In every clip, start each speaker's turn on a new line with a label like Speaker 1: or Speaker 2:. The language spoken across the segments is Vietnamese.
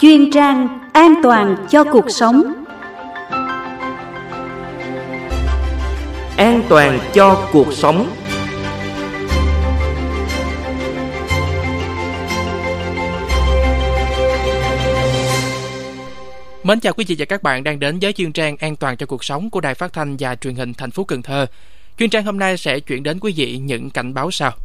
Speaker 1: chuyên trang an toàn cho cuộc sống.
Speaker 2: An toàn cho cuộc sống.
Speaker 3: Mến chào quý vị và các bạn đang đến với chuyên trang an toàn cho cuộc sống của Đài Phát thanh và Truyền hình thành phố Cần Thơ. Chuyên trang hôm nay sẽ chuyển đến quý vị những cảnh báo sau.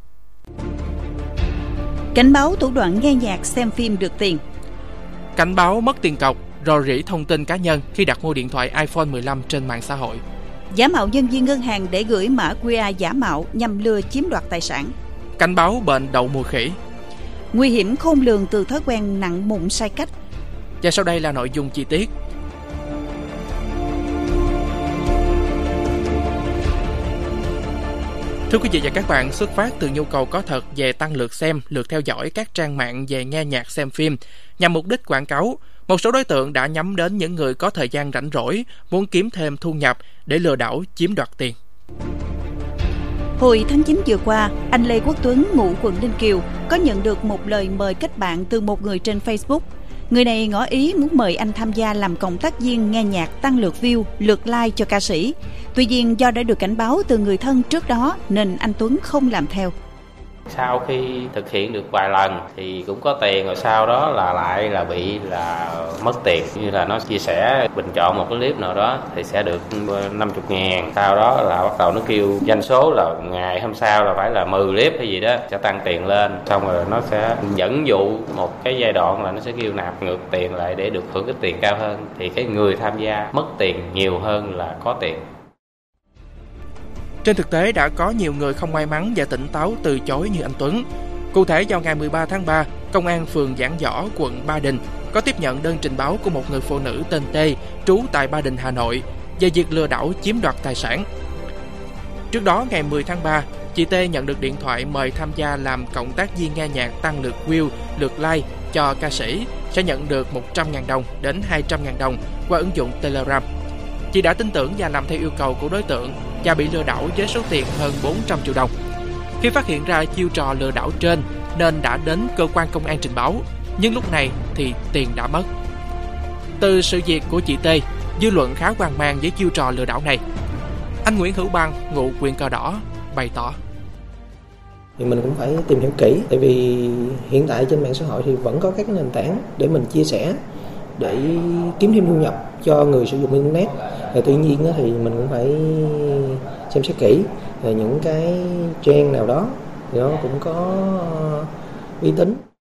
Speaker 1: Cảnh báo thủ đoạn nghe nhạc xem phim được tiền.
Speaker 3: Cảnh báo mất tiền cọc, rò rỉ thông tin cá nhân khi đặt mua điện thoại iPhone 15 trên mạng xã hội.
Speaker 1: Giả mạo nhân viên ngân hàng để gửi mã QR giả mạo nhằm lừa chiếm đoạt tài sản.
Speaker 3: Cảnh báo bệnh đậu mùa khỉ.
Speaker 1: Nguy hiểm khôn lường từ thói quen nặng mụn sai cách.
Speaker 3: Và sau đây là nội dung chi tiết. Thưa quý vị và các bạn, xuất phát từ nhu cầu có thật về tăng lượt xem, lượt theo dõi các trang mạng về nghe nhạc xem phim nhằm mục đích quảng cáo, một số đối tượng đã nhắm đến những người có thời gian rảnh rỗi, muốn kiếm thêm thu nhập để lừa đảo chiếm đoạt tiền.
Speaker 1: Hồi tháng 9 vừa qua, anh Lê Quốc Tuấn, ngụ quận Ninh Kiều, có nhận được một lời mời kết bạn từ một người trên Facebook. Người này ngỏ ý muốn mời anh tham gia làm cộng tác viên nghe nhạc tăng lượt view, lượt like cho ca sĩ. Tuy nhiên do đã được cảnh báo từ người thân trước đó nên anh Tuấn không làm theo.
Speaker 4: Sau khi thực hiện được vài lần thì cũng có tiền, rồi sau đó lại bị mất tiền. Như là nó chia sẻ bình chọn một cái clip nào đó thì sẽ được 50.000. Sau đó là bắt đầu nó kêu doanh số là ngày hôm sau là phải là 10 clip hay gì đó sẽ tăng tiền lên. Xong rồi nó sẽ dẫn dụ một cái giai đoạn là nó sẽ kêu nạp ngược tiền lại để được hưởng cái tiền cao hơn. Thì cái người tham gia mất tiền nhiều hơn là có tiền.
Speaker 3: Trên thực tế đã có nhiều người không may mắn và tỉnh táo từ chối như anh Tuấn. Cụ thể vào ngày 13 tháng 3, Công an phường Giảng Võ, quận Ba Đình có tiếp nhận đơn trình báo của một người phụ nữ tên T, trú tại Ba Đình, Hà Nội về việc lừa đảo chiếm đoạt tài sản. Trước đó ngày 10 tháng 3, chị T nhận được điện thoại mời tham gia làm cộng tác viên nghe nhạc tăng lượt view, lượt like cho ca sĩ, sẽ nhận được 100.000 đồng đến 200.000 đồng qua ứng dụng Telegram. Chị đã tin tưởng và làm theo yêu cầu của đối tượng và bị lừa đảo với số tiền hơn 400 triệu đồng. Khi phát hiện ra chiêu trò lừa đảo trên nên đã đến cơ quan công an trình báo, nhưng lúc này thì tiền đã mất. Từ sự việc của chị T, dư luận khá hoang mang với chiêu trò lừa đảo này. Anh Nguyễn Hữu Bang, ngụ huyện Cờ Đỏ, bày tỏ.
Speaker 5: Thì mình cũng phải tìm hiểu kỹ, tại vì hiện tại trên mạng xã hội thì vẫn có các nền tảng để mình chia sẻ để kiếm thêm thu nhập cho người sử dụng internet. Tuy nhiên thì mình cũng phải xem xét kỹ về những cái trang nào đó thì nó cũng có uy tín.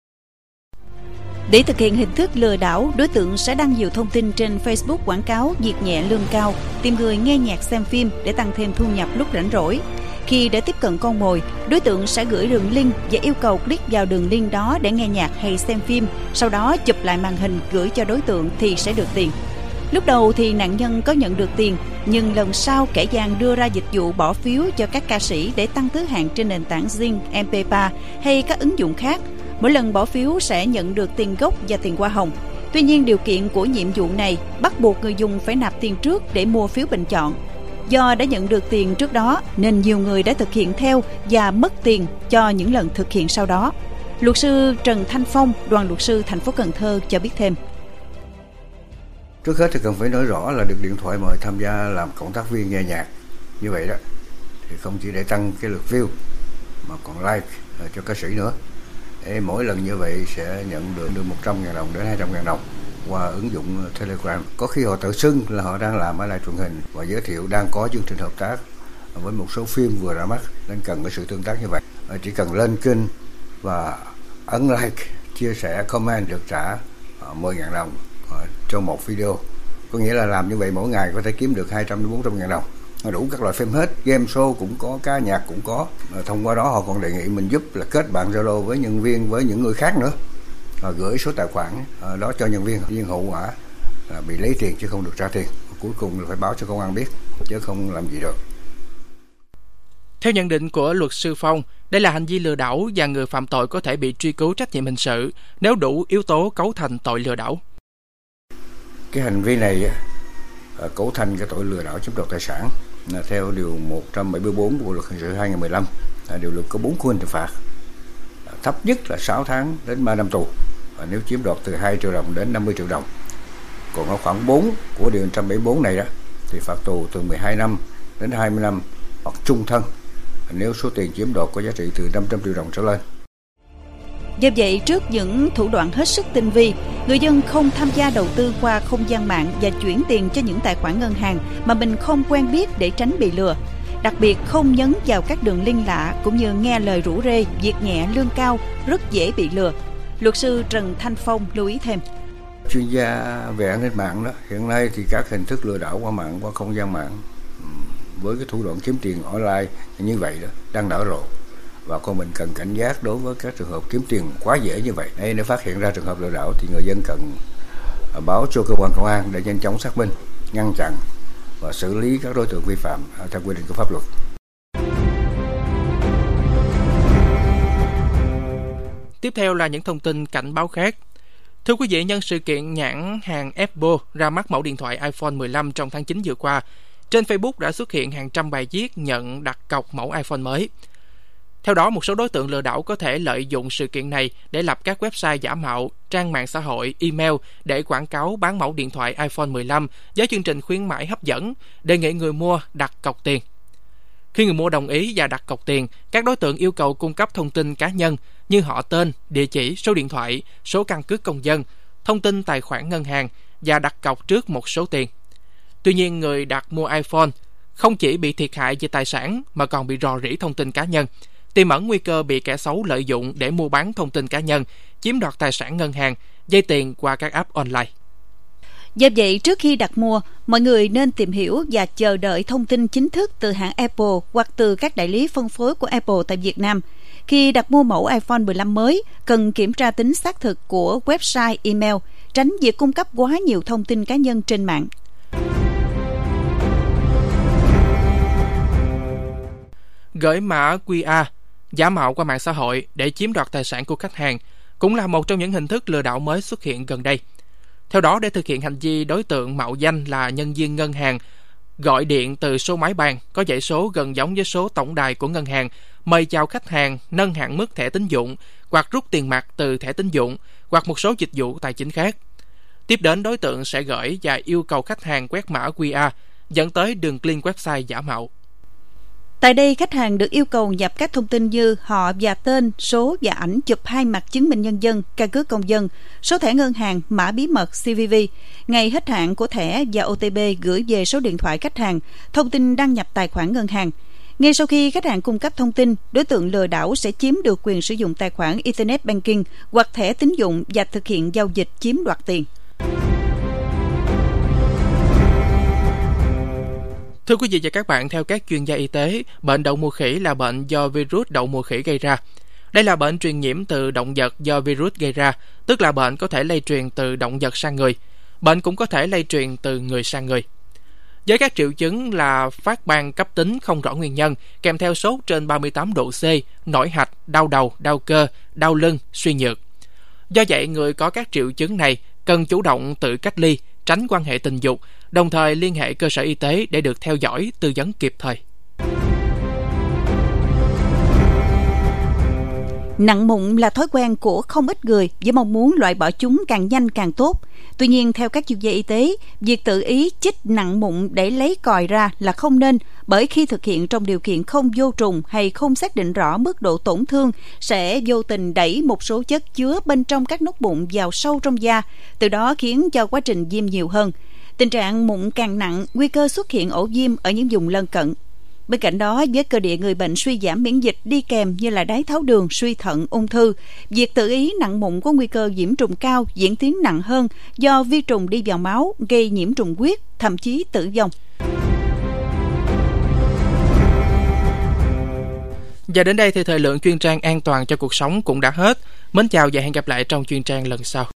Speaker 1: Để thực hiện hình thức lừa đảo, đối tượng sẽ đăng nhiều thông tin trên Facebook quảng cáo việc nhẹ lương cao, tìm người nghe nhạc xem phim để tăng thêm thu nhập lúc rảnh rỗi. Khi đã tiếp cận con mồi, đối tượng sẽ gửi đường link và yêu cầu click vào đường link đó để nghe nhạc hay xem phim, sau đó chụp lại màn hình gửi cho đối tượng thì sẽ được tiền. Lúc đầu thì nạn nhân có nhận được tiền, nhưng lần sau kẻ gian đưa ra dịch vụ bỏ phiếu cho các ca sĩ để tăng thứ hạng trên nền tảng Zing, MP3 hay các ứng dụng khác. Mỗi lần bỏ phiếu sẽ nhận được tiền gốc và tiền hoa hồng. Tuy nhiên điều kiện của nhiệm vụ này bắt buộc người dùng phải nạp tiền trước để mua phiếu bình chọn. Do đã nhận được tiền trước đó nên nhiều người đã thực hiện theo và mất tiền cho những lần thực hiện sau đó. Luật sư Trần Thanh Phong, đoàn luật sư thành phố Cần Thơ cho biết thêm.
Speaker 6: Trước hết thì cần phải nói rõ là được điện thoại mời tham gia làm cộng tác viên nghe nhạc như vậy đó thì không chỉ để tăng cái lượt view mà còn like cho ca sĩ nữa. Để mỗi lần như vậy sẽ nhận được 100.000 đồng đến 200.000 đồng qua ứng dụng Telegram. Có khi họ tự xưng là họ đang làm ở đài truyền hình và giới thiệu đang có chương trình hợp tác với một số phim vừa ra mắt nên cần có sự tương tác như vậy. Chỉ cần lên kênh và ấn like, chia sẻ, comment được trả 10.000 đồng cho một video. Có nghĩa là làm như vậy mỗi ngày có thể kiếm được 200 đến 400.000 đồng. Đủ các loại phim hết, game show cũng có, ca nhạc cũng có. Thông qua đó họ còn đề nghị mình giúp là kết bạn Zalo với nhân viên, với những người khác nữa. Gửi số tài khoản đó cho nhân viên. Nhưng hậu quả là bị lấy tiền chứ không được trả tiền. Cuối cùng là phải báo cho công an biết chứ không làm gì được.
Speaker 3: Theo nhận định của luật sư Phong, đây là hành vi lừa đảo và người phạm tội có thể bị truy cứu trách nhiệm hình sự nếu đủ yếu tố cấu thành tội lừa đảo.
Speaker 6: Cái hành vi này cấu thành cái tội lừa đảo chiếm đoạt tài sản theo điều 174 của luật hình sự 2015. Điều luật có 4 khung hình phạt, thấp nhất là 6 tháng đến 3 năm tù và nếu chiếm đoạt từ 2 triệu đồng đến 50 triệu đồng. Còn ở khoản 4 của Điều 174 này đó thì phạt tù từ 12 năm đến 20 năm hoặc chung thân nếu số tiền chiếm đoạt có giá trị từ 500 triệu đồng trở lên.
Speaker 1: Do vậy, trước những thủ đoạn hết sức tinh vi, người dân không tham gia đầu tư qua không gian mạng và chuyển tiền cho những tài khoản ngân hàng mà mình không quen biết để tránh bị lừa. Đặc biệt không nhấn vào các đường link lạ cũng như nghe lời rủ rê, việc nhẹ lương cao rất dễ bị lừa. Luật sư Trần Thanh Phong lưu ý thêm.
Speaker 6: Chuyên gia về an ninh mạng đó, hiện nay thì các hình thức lừa đảo qua mạng, qua không gian mạng với cái thủ đoạn kiếm tiền online như vậy đó đang nở rộ. Và con mình cần cảnh giác đối với các trường hợp kiếm tiền quá dễ như vậy. Nếu phát hiện ra trường hợp lừa đảo thì người dân cần báo cho cơ quan công an để nhanh chóng xác minh, ngăn chặn và xử lý các đối tượng vi phạm theo quy định của pháp luật.
Speaker 3: Tiếp theo là những thông tin cảnh báo khác. Thưa quý vị, nhân sự kiện nhãn hàng Apple ra mắt mẫu điện thoại iPhone 15 trong tháng 9 vừa qua, trên Facebook đã xuất hiện hàng trăm bài viết nhận đặt cọc mẫu iPhone mới. Theo đó, một số đối tượng lừa đảo có thể lợi dụng sự kiện này để lập các website giả mạo, trang mạng xã hội, email để quảng cáo bán mẫu điện thoại iPhone 15 với chương trình khuyến mãi hấp dẫn, đề nghị người mua đặt cọc tiền. Khi người mua đồng ý và đặt cọc tiền, các đối tượng yêu cầu cung cấp thông tin cá nhân như họ tên, địa chỉ, số điện thoại, số căn cước công dân, thông tin tài khoản ngân hàng và đặt cọc trước một số tiền. Tuy nhiên, người đặt mua iPhone không chỉ bị thiệt hại về tài sản mà còn bị rò rỉ thông tin cá nhân, tiềm ẩn nguy cơ bị kẻ xấu lợi dụng để mua bán thông tin cá nhân, chiếm đoạt tài sản ngân hàng, vay tiền qua các app online.
Speaker 1: Do vậy, trước khi đặt mua, mọi người nên tìm hiểu và chờ đợi thông tin chính thức từ hãng Apple hoặc từ các đại lý phân phối của Apple tại Việt Nam. Khi đặt mua mẫu iPhone 15 mới, cần kiểm tra tính xác thực của website, email, tránh việc cung cấp quá nhiều thông tin cá nhân trên mạng.
Speaker 3: Gửi mã QR giả mạo qua mạng xã hội để chiếm đoạt tài sản của khách hàng cũng là một trong những hình thức lừa đảo mới xuất hiện gần đây. Theo đó, để thực hiện hành vi, đối tượng mạo danh là nhân viên ngân hàng gọi điện từ số máy bàn có dãy số gần giống với số tổng đài của ngân hàng, mời chào khách hàng nâng hạn mức thẻ tín dụng hoặc rút tiền mặt từ thẻ tín dụng hoặc một số dịch vụ tài chính khác. Tiếp đến, đối tượng sẽ gửi và yêu cầu khách hàng quét mã QR dẫn tới đường link website giả mạo.
Speaker 1: Tại đây, khách hàng được yêu cầu nhập các thông tin như họ và tên, số và ảnh chụp 2 mặt chứng minh nhân dân, căn cước công dân, số thẻ ngân hàng, mã bí mật CVV, ngày hết hạn của thẻ và OTP gửi về số điện thoại khách hàng, thông tin đăng nhập tài khoản ngân hàng. Ngay sau khi khách hàng cung cấp thông tin, đối tượng lừa đảo sẽ chiếm được quyền sử dụng tài khoản Internet Banking hoặc thẻ tín dụng và thực hiện giao dịch chiếm đoạt tiền.
Speaker 3: Thưa quý vị và các bạn, theo các chuyên gia y tế, bệnh đậu mùa khỉ là bệnh do virus đậu mùa khỉ gây ra. Đây là bệnh truyền nhiễm từ động vật do virus gây ra, tức là bệnh có thể lây truyền từ động vật sang người. Bệnh cũng có thể lây truyền từ người sang người. Với các triệu chứng là phát ban cấp tính không rõ nguyên nhân, kèm theo sốt trên 38 độ C, nổi hạch, đau đầu, đau cơ, đau lưng, suy nhược. Do vậy, người có các triệu chứng này cần chủ động tự cách ly, tránh quan hệ tình dục, đồng thời liên hệ cơ sở y tế để được theo dõi, tư vấn kịp thời.
Speaker 1: Nặng mụn là thói quen của không ít người với mong muốn loại bỏ chúng càng nhanh càng tốt. Tuy nhiên, theo các chuyên gia y tế, việc tự ý chích nặng mụn để lấy còi ra là không nên, bởi khi thực hiện trong điều kiện không vô trùng hay không xác định rõ mức độ tổn thương sẽ vô tình đẩy một số chất chứa bên trong các nốt mụn vào sâu trong da, từ đó khiến cho quá trình viêm nhiều hơn. Tình trạng mụn càng nặng, nguy cơ xuất hiện ổ viêm ở những vùng lân cận. Bên cạnh đó, với cơ địa người bệnh suy giảm miễn dịch đi kèm như là đái tháo đường, suy thận, ung thư, việc tự ý nặng mụn có nguy cơ nhiễm trùng cao, diễn tiến nặng hơn do vi trùng đi vào máu, gây nhiễm trùng huyết, thậm chí tử vong.
Speaker 3: Và đến đây thì thời lượng chuyên trang An toàn cho cuộc sống cũng đã hết. Mến chào và hẹn gặp lại trong chuyên trang lần sau.